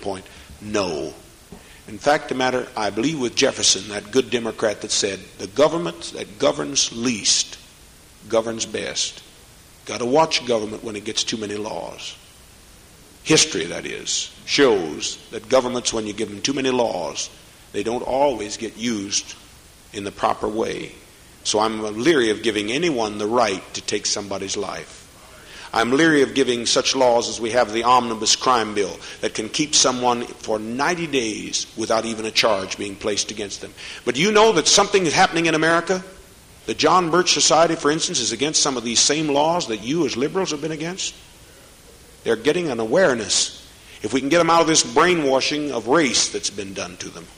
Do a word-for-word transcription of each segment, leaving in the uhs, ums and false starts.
standpoint, no. In fact, the matter, I believe with Jefferson, that good Democrat that said, the government that governs least governs best. Got to watch government when it gets too many laws. History, that is, shows that governments, when you give them too many laws, they don't always get used in the proper way. So I'm leery of giving anyone the right to take somebody's life. I'm leery of giving such laws as we have the omnibus crime bill that can keep someone for ninety days without even a charge being placed against them. But do you know that something is happening in America? The John Birch Society, for instance, is against some of these same laws that you as liberals have been against. They're getting an awareness. If we can get them out of this brainwashing of race that's been done to them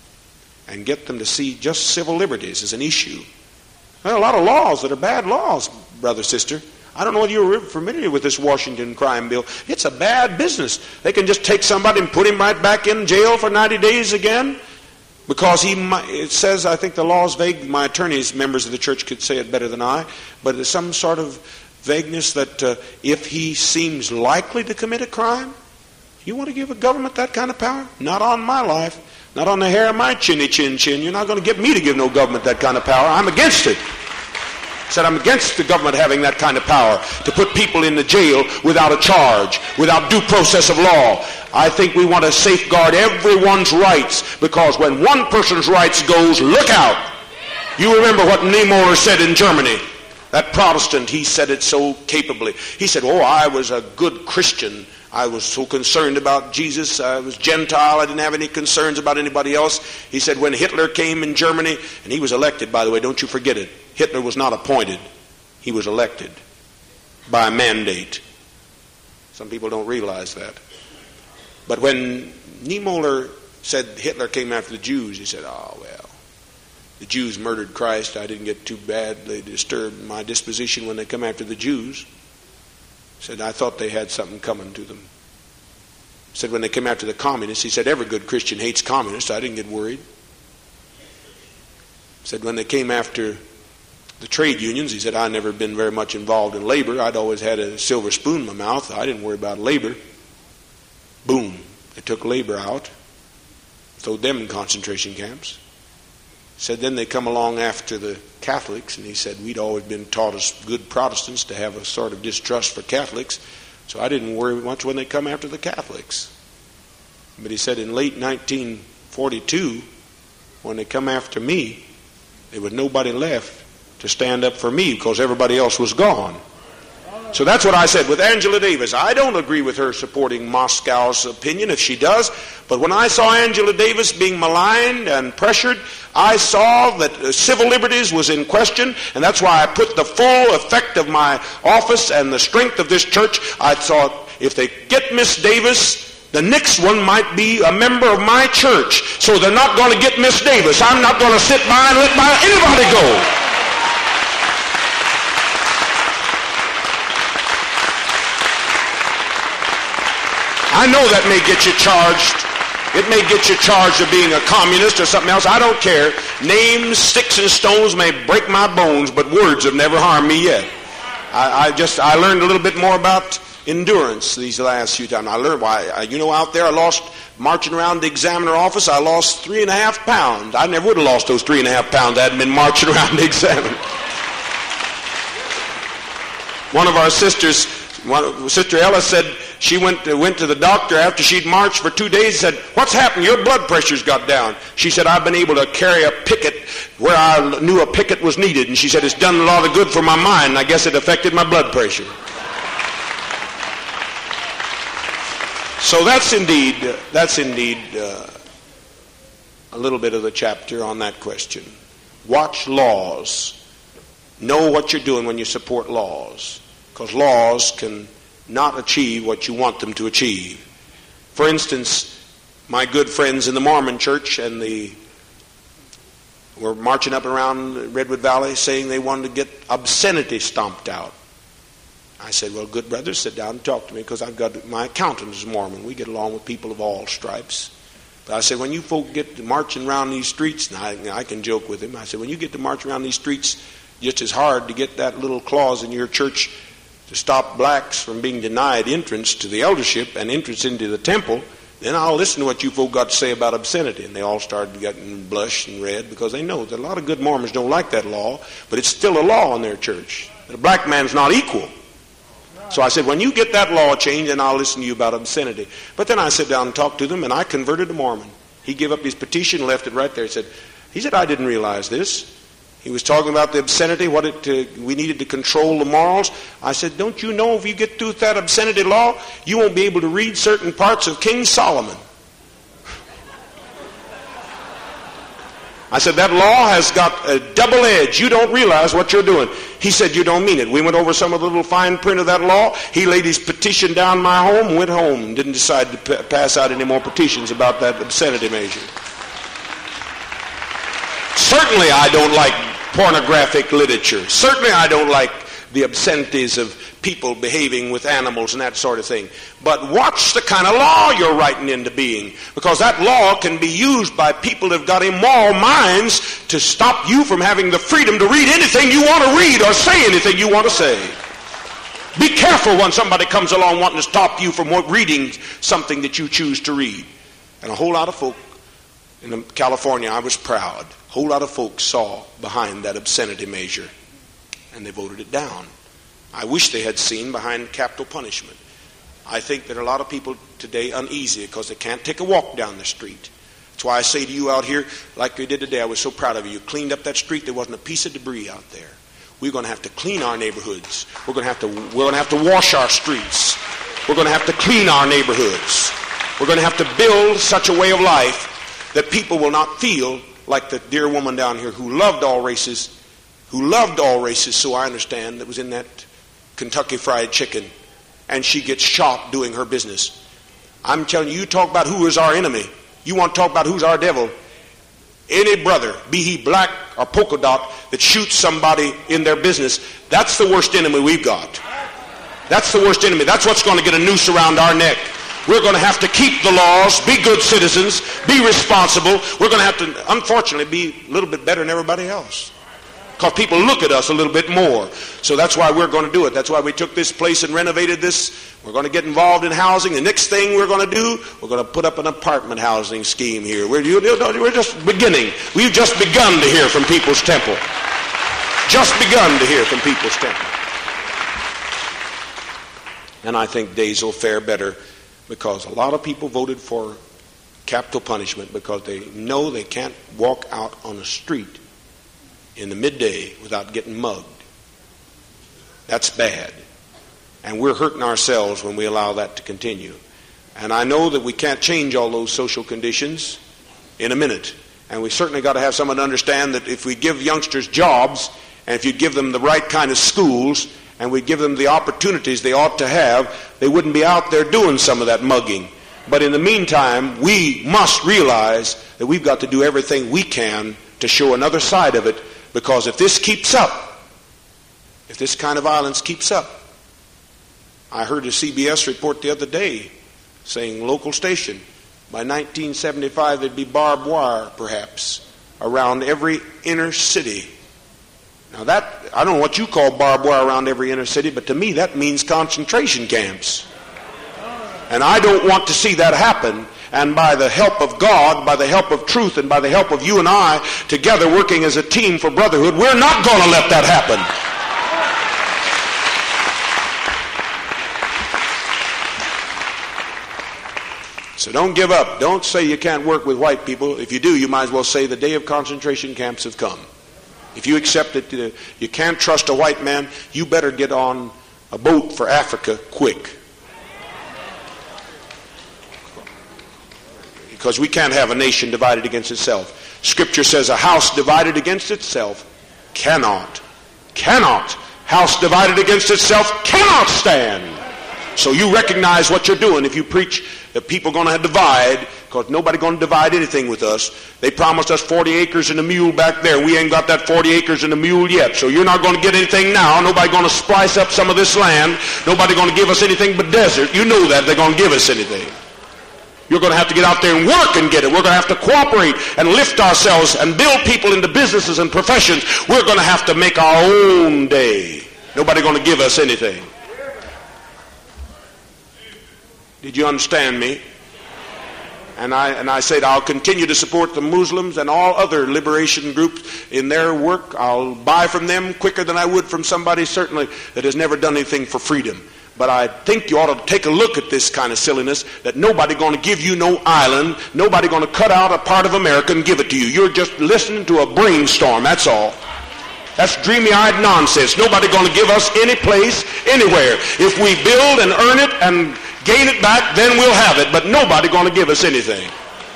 and get them to see just civil liberties as an issue. There are a lot of laws that are bad laws, brother, sister. I don't know whether you're familiar with this Washington crime bill. It's a bad business. They can just take somebody and put him right back in jail for ninety days again because he, it says, I think the law is vague. My attorneys, members of the church, could say it better than I, but there's some sort of vagueness that uh, if he seems likely to commit a crime, you want to give a government that kind of power? Not on my life. Not on the hair of my chinny chin chin. You're not going to get me to give no government that kind of power. I'm against it. I said I'm against the government having that kind of power to put people in the jail without a charge, without due process of law. I think we want to safeguard everyone's rights, because when one person's rights goes, look out. You remember what Niemöller said in Germany. That Protestant, he said it so capably. He said, oh, I was a good Christian. I was so concerned about Jesus. I was Gentile. I didn't have any concerns about anybody else. He said when Hitler came in Germany, and he was elected, by the way, don't you forget it. Hitler was not appointed. He was elected by a mandate. Some people don't realize that. But when Niemöller said Hitler came after the Jews, he said, oh, well, the Jews murdered Christ. I didn't get too badly disturbed in my disposition when they come after the Jews. Said, I thought they had something coming to them. Said, when they came after the communists, he said, every good Christian hates communists. I didn't get worried. Said, when they came after the trade unions, he said, I'd never been very much involved in labor. I'd always had a silver spoon in my mouth. I didn't worry about labor. Boom. They took labor out. Threw them in concentration camps. Said then they come along after the Catholics, and he said we'd always been taught as good Protestants to have a sort of distrust for Catholics, so I didn't worry much when they come after the Catholics. But he said in late nineteen forty-two, when they come after me, there was nobody left to stand up for me because everybody else was gone. So that's what I said with Angela Davis. I don't agree with her supporting Moscow's opinion if she does, but when I saw Angela Davis being maligned and pressured, I saw that civil liberties was in question, and that's why I put the full effect of my office and the strength of this church. I thought if they get Miss Davis, the next one might be a member of my church, so they're not going to get Miss Davis. I'm not going to sit by and let my, anybody go. I know that may get you charged. It may get you charged of being a communist or something else. I don't care. Names, sticks, and stones may break my bones, but words have never harmed me yet. I, I just, I learned a little bit more about endurance these last few times. I learned why, you know, out there I lost, marching around the examiner office, I lost three and a half pounds. I never would have lost those three and a half pounds. I hadn't been marching around the examiner. One of our sisters, one, Sister Ella said, she went to, went to the doctor after she'd marched for two days and said, what's happened? Your blood pressure's got down. She said, I've been able to carry a picket where I knew a picket was needed. And she said, it's done a lot of good for my mind. I guess it affected my blood pressure. So that's indeed, that's indeed uh, a little bit of the chapter on that question. Watch laws. Know what you're doing when you support laws. Because laws can not achieve what you want them to achieve. For instance, my good friends in the Mormon church and the were marching up around Redwood Valley saying they wanted to get obscenity stomped out. I said, well, good brothers, sit down and talk to me, because I've got my accountant is Mormon. We get along with people of all stripes. But I said, when you folk get to marching around these streets, and I, I can joke with him, I said, when you get to march around these streets, just as hard to get that little clause in your church to stop blacks from being denied entrance to the eldership and entrance into the temple Then I'll listen to what you folk got to say about obscenity. And they all started getting blushed and red because they know that a lot of good Mormons don't like that law, but it's still a law in their church. That a black man's not equal. So I said, when you get that law changed, then I'll listen to you about obscenity. But then I sat down and talked to them, and I converted a Mormon. He gave up his petition, left it right there. He said, he said, I didn't realize this. He was talking about the obscenity, what it, uh, we needed to control the morals. I said, don't you know if you get through with that obscenity law, you won't be able to read certain parts of King Solomon. I said, that law has got a double edge. You don't realize what you're doing. He said, you don't mean it. We went over some of the little fine print of that law. He laid his petition down my home, went home, and didn't decide to p- pass out any more petitions about that obscenity measure. Certainly I don't like pornographic literature. Certainly I don't like the obscenities of people behaving with animals and that sort of thing. But watch the kind of law you're writing into being, because that law can be used by people that have got immoral minds to stop you from having the freedom to read anything you want to read or say anything you want to say. Be careful when somebody comes along wanting to stop you from reading something that you choose to read. And a whole lot of folk in California, I was proud, a whole lot of folks saw behind that obscenity measure, and they voted it down. I wish they had seen behind capital punishment. I think that a lot of people today uneasy because they can't take a walk down the street. That's why I say to you out here, like we did today, I was so proud of you. You cleaned up that street. There wasn't a piece of debris out there. We're going to have to clean our neighborhoods. We're going to have to, we're going to have to wash our streets. We're going to have to clean our neighborhoods. We're going to have to build such a way of life that people will not feel like the dear woman down here who loved all races, who loved all races, so I understand, that was in that Kentucky Fried Chicken, and she gets shot doing her business. I'm telling you, you talk about who is our enemy. You want to talk about who's our devil. Any brother, be he black or polka dot, that shoots somebody in their business, that's the worst enemy we've got. That's the worst enemy. That's what's going to get a noose around our neck. We're going to have to keep the laws, be good citizens, be responsible. We're going to have to, unfortunately, be a little bit better than everybody else, because people look at us a little bit more. So that's why we're going to do it. That's why we took this place and renovated this. We're going to get involved in housing. The next thing we're going to do, we're going to put up an apartment housing scheme here. We're, we're just beginning. We've just begun to hear from People's Temple. Just begun to hear from People's Temple. And I think days will fare better, because a lot of people voted for capital punishment because they know they can't walk out on the street in the midday without getting mugged. That's bad. And we're hurting ourselves when we allow that to continue. And I know that we can't change all those social conditions in a minute. And we certainly got to have someone to understand that if we give youngsters jobs, and if you give them the right kind of schools, and we give them the opportunities they ought to have, they wouldn't be out there doing some of that mugging. But in the meantime, we must realize that we've got to do everything we can to show another side of it, because if this keeps up, if this kind of violence keeps up, I heard a C B S report the other day saying, local station, by nineteen seventy-five there'd be barbed wire, perhaps, around every inner city. Now that, I don't know what you call barbed wire around every inner city, but to me that means concentration camps. And I don't want to see that happen. And by the help of God, by the help of truth, and by the help of you and I, together working as a team for brotherhood, we're not going to let that happen. So don't give up. Don't say you can't work with white people. If you do, you might as well say the day of concentration camps have come. If you accept that uh, you can't trust a white man, you better get on a boat for Africa quick. Because we can't have a nation divided against itself. Scripture says a house divided against itself cannot, cannot, house divided against itself cannot stand. So you recognize what you're doing if you preach that people are going to divide, because nobody's going to divide anything with us. They promised us forty acres and a mule back there. We ain't got that forty acres and a mule yet. So you're not going to get anything now. Nobody's going to splice up some of this land. Nobody's going to give us anything but desert. You know that. They're going to give us anything. You're going to have to get out there and work and get it. We're going to have to cooperate and lift ourselves and build people into businesses and professions. We're going to have to make our own day. Nobody's going to give us anything. Did you understand me? And I, and I said, I'll continue to support the Muslims and all other liberation groups in their work. I'll buy from them quicker than I would from somebody certainly that has never done anything for freedom. But I think you ought to take a look at this kind of silliness, that nobody going to give you no island, nobody going to cut out a part of America and give it to you. You're just listening to a brainstorm, that's all. That's dreamy-eyed nonsense. Nobody going to give us any place, anywhere. If we build and earn it and gain it back, then we'll have it. But nobody going to give us anything.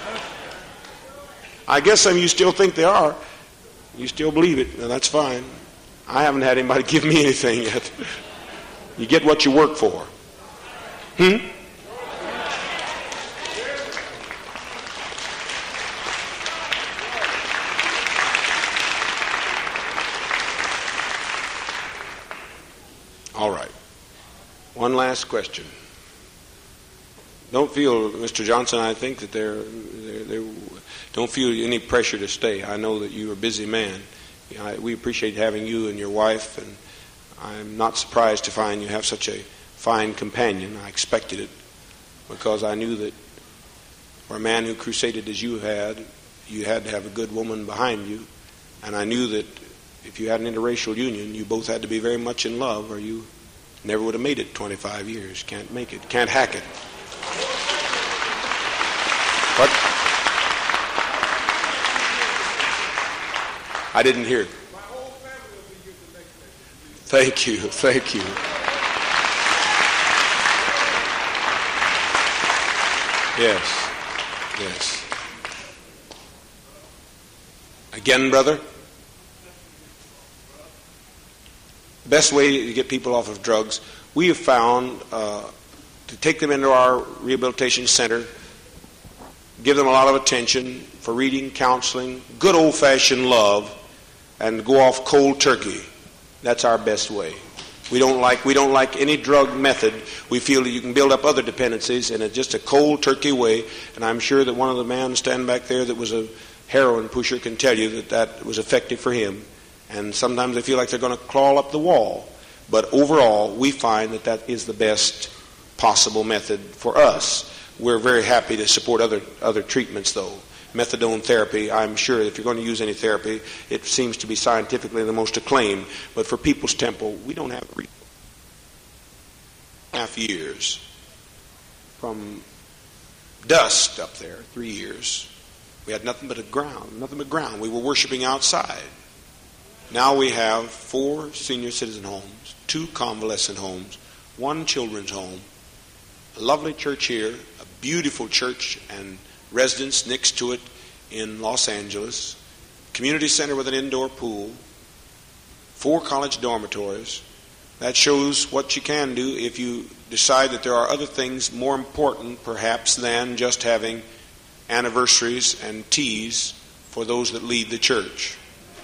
I guess some of you still think they are. You still believe it, and that's fine. I haven't had anybody give me anything yet. You get what you work for. Hmm? All right. One last question. Don't feel, Mister Johnson, I think that they're, they're, they're don't feel any pressure to stay. I know that you're a busy man. I, we appreciate having you and your wife, and I'm not surprised to find you have such a fine companion. I expected it, because I knew that for a man who crusaded as you had, you had to have a good woman behind you. And I knew that if you had an interracial union, you both had to be very much in love, or you never would have made it twenty-five years. Can't make it. Can't hack it. What? I didn't hear. My whole family will be here to make that. Thank you. Thank you. Yes. Yes. Again, brother? Best way to get people off of drugs, we have found uh, to take them into our rehabilitation center, give them a lot of attention for reading, counseling, good old-fashioned love, and go off cold turkey. That's our best way. We don't like we don't like any drug method. We feel that you can build up other dependencies in a, just a cold turkey way. And I'm sure that one of the men standing back there that was a heroin pusher can tell you that that was effective for him. And sometimes they feel like they're going to crawl up the wall. But overall, we find that that is the best possible method for us. We're very happy to support other other treatments, though. Methadone therapy, I'm sure if you're going to use any therapy, it seems to be scientifically the most acclaimed. But for People's Temple, we don't have three and a half years from dust up there, three years. We had nothing but a ground, nothing but ground. We were worshiping outside. Now we have four senior citizen homes, two convalescent homes, one children's home, a lovely church here, a beautiful church and residence next to it in Los Angeles, community center with an indoor pool, four college dormitories. That shows what you can do if you decide that there are other things more important, perhaps, than just having anniversaries and teas for those that lead the church.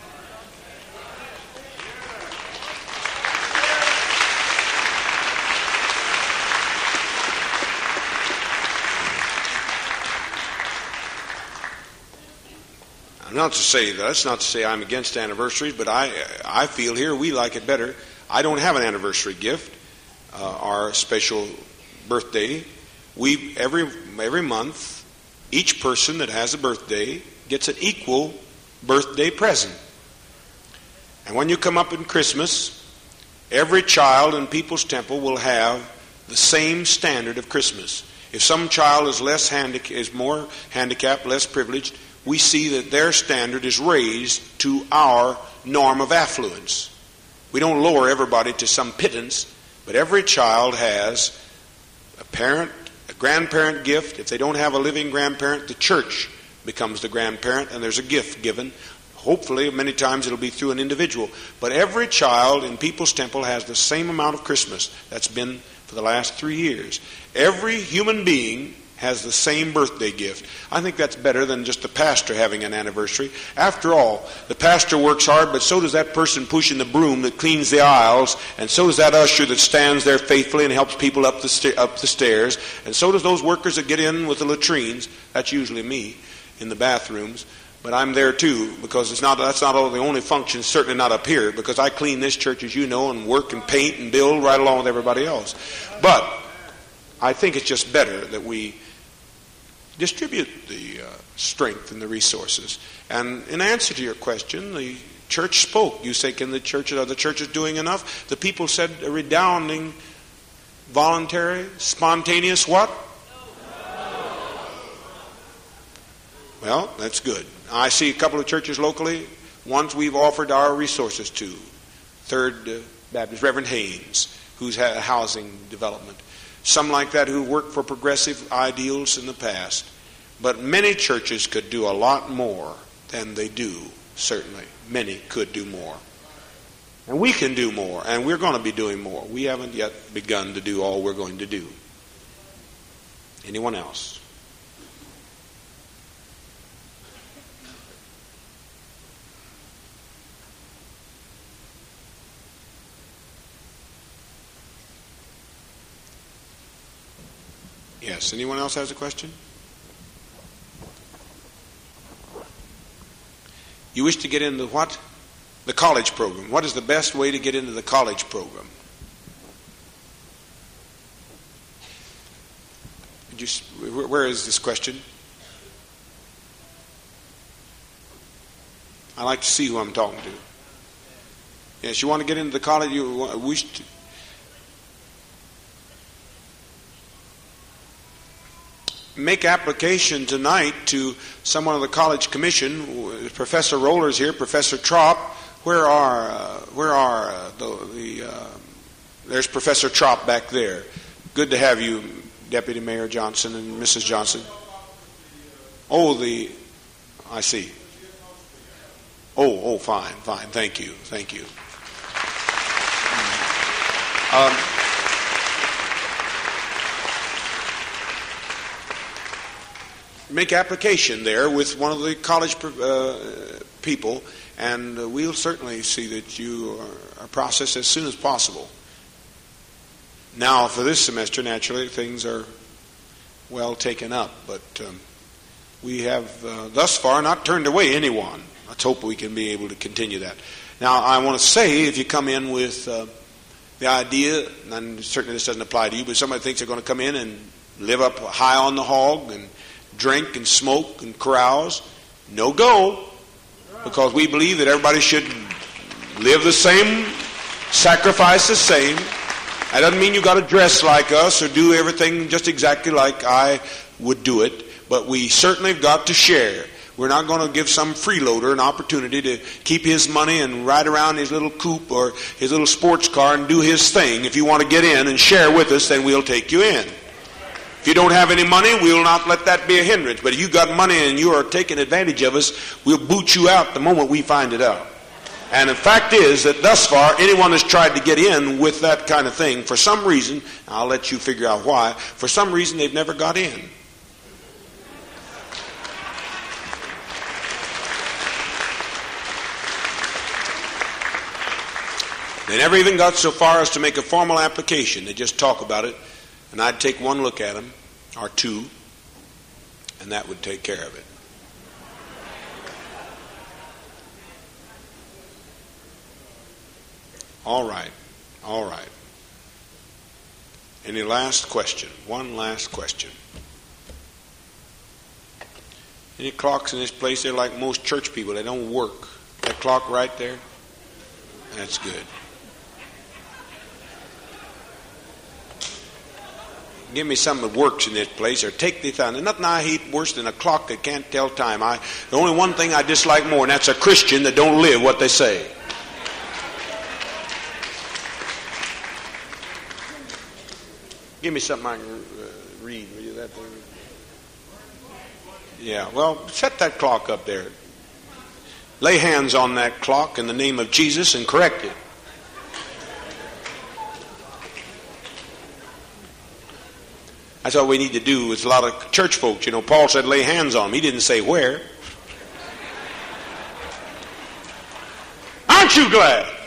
Not to say that's not to say I'm against anniversaries, but I I feel here we like it better. I don't have an anniversary gift, uh, our special birthday. We every every month, each person that has a birthday gets an equal birthday present. And when you come up in Christmas, every child in People's Temple will have the same standard of Christmas. If some child is less handic- is more handicapped, less privileged, we see that their standard is raised to our norm of affluence. We don't lower everybody to some pittance, but every child has a parent, a grandparent gift. If they don't have a living grandparent, the church becomes the grandparent, and there's a gift given. Hopefully, many times it'll be through an individual. But every child in People's Temple has the same amount of Christmas. That's been for the last three years. Every human being has the same birthday gift. I think that's better than just the pastor having an anniversary. After all, the pastor works hard, but so does that person pushing the broom that cleans the aisles, and so does that usher that stands there faithfully and helps people up the sta- up the stairs, and so does those workers that get in with the latrines. That's usually me in the bathrooms, but I'm there too, because it's not that's not all the only function, certainly not up here, because I clean this church, as you know, and work and paint and build right along with everybody else. But I think it's just better that we distribute the uh, strength and the resources. And in answer to your question, the church spoke. You say, can the church, are the churches doing enough? The people said a redounding, voluntary, spontaneous what? Well, that's good. I see a couple of churches locally. Ones we've offered our resources to. Third uh, Baptist, Reverend Haynes, who's had a housing development. Some like that who worked for progressive ideals in the past. But many churches could do a lot more than they do, certainly. Many could do more. And we can do more, and we're going to be doing more. We haven't yet begun to do all we're going to do. Anyone else? Yes, anyone else has a question? You wish to get into what? The college program. What is the best way to get into the college program? Did you, where is this question? I like to see who I'm talking to. Yes, you want to get into the college, you wish to. Make application tonight to someone of the college commission. Professor Roller's here, Professor Trop. Where are uh, where are uh, the, the uh, there's Professor Trop back there. Good to have you, Deputy Mayor Johnson and Missus Johnson. Oh, the I see. Oh, oh, fine, fine. Thank you, thank you. Um, make application there with one of the college uh, people, and uh, we'll certainly see that you are, are processed as soon as possible. Now, for this semester, naturally, things are well taken up, but um, we have uh, thus far not turned away anyone. Let's hope we can be able to continue that. Now, I want to say, if you come in with uh, the idea, and certainly this doesn't apply to you, but somebody thinks they're going to come in and live up high on the hog and drink and smoke and carouse, no go, because we believe that everybody should live the same, sacrifice the same. That doesn't mean you got to dress like us or do everything just exactly like I would do it, but we certainly have got to share. We're not going to give some freeloader an opportunity to keep his money and ride around his little coupe or his little sports car and do his thing. If you want to get in and share with us, then we'll take you in. If you don't have any money, we'll not let that be a hindrance. But if you got money and you are taking advantage of us, we'll boot you out the moment we find it out. And the fact is that thus far, anyone that's tried to get in with that kind of thing, for some reason, I'll let you figure out why, for some reason they've never got in. They never even got so far as to make a formal application. They just talk about it. And I'd take one look at them, or two, and that would take care of it. All right, all right. Any last question? One last question. Any clocks in this place? They're like most church people. They don't work. That clock right there? That's good. Give me something that works in this place, or take the time. There's nothing I hate worse than a clock that can't tell time. I, the only one thing I dislike more, and that's a Christian that don't live what they say. Give me something I can uh, read. Will you that thing? Yeah, well, set that clock up there. Lay hands on that clock in the name of Jesus and correct it. That's all we need to do with a lot of church folks. You know, Paul said lay hands on them. He didn't say where. Aren't you glad?